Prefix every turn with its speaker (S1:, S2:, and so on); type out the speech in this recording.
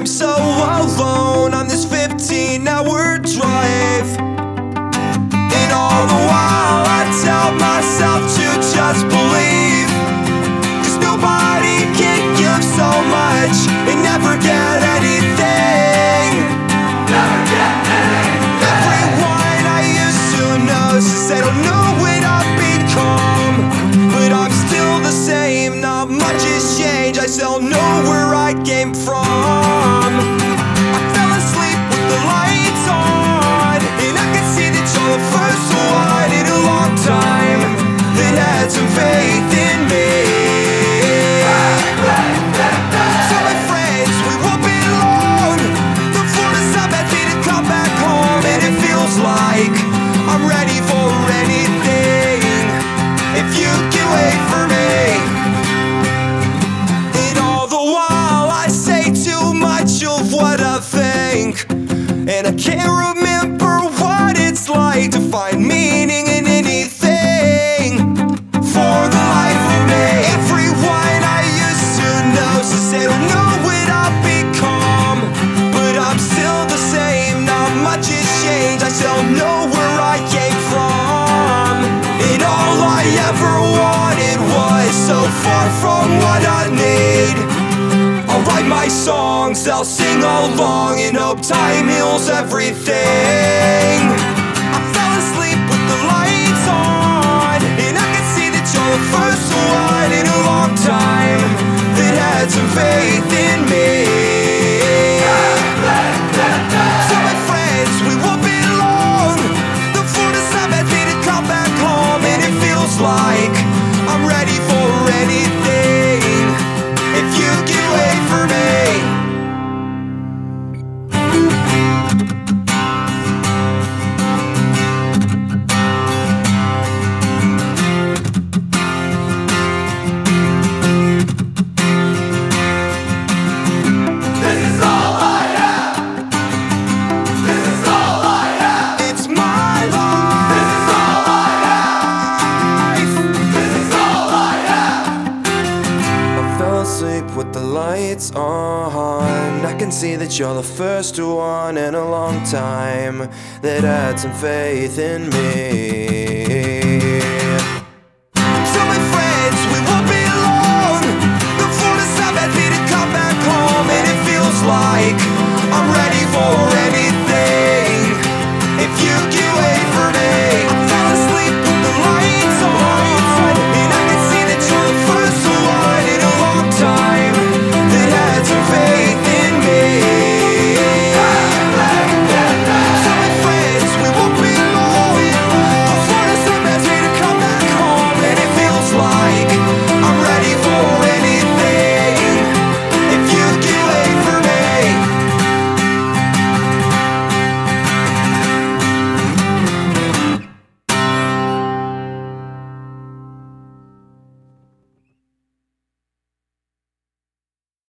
S1: I'm so alone on this 15-hour drive. And all the while I tell myself to just believe, 'cause nobody can give so much and never get anything.
S2: Never get anything.
S1: Everyone I used to know says they don't know what I've become, but I'm still the same, not much has changed. I still know where I came from. I fell asleep with the lights on, and I could see that you're the first one in a long time that had some faith in me. So my friends, we won't be long before the sun met me to come back home, and it feels like I'm ready for anything if you can wait for me. And all the while I say too much of what I think, and I can't remember what it's like to find meaning in anything for the life of me. Everyone I used to know says they don't know what I've become, but I'm still the same, not much has changed. I still know where I came from, and all I ever wanted was so far from what I need. I'll write my songs, they'll sing along, and hope time heals everything. I fell asleep with the lights on, and I could see that you're the first one in a long time that had some faith in me. So my friends, we won't be long before the sun met me to come back home, and it feels like I'm ready for anything if you can wait for me.
S2: This is all I have. This is all I have.
S1: It's my life.
S2: This is all I have. This is all I have.
S1: I fell asleep with the lights on. I can see that you're the first one in a long time that had some faith in me. So my friends, we won't be long before the sun met me to come back home, and it feels like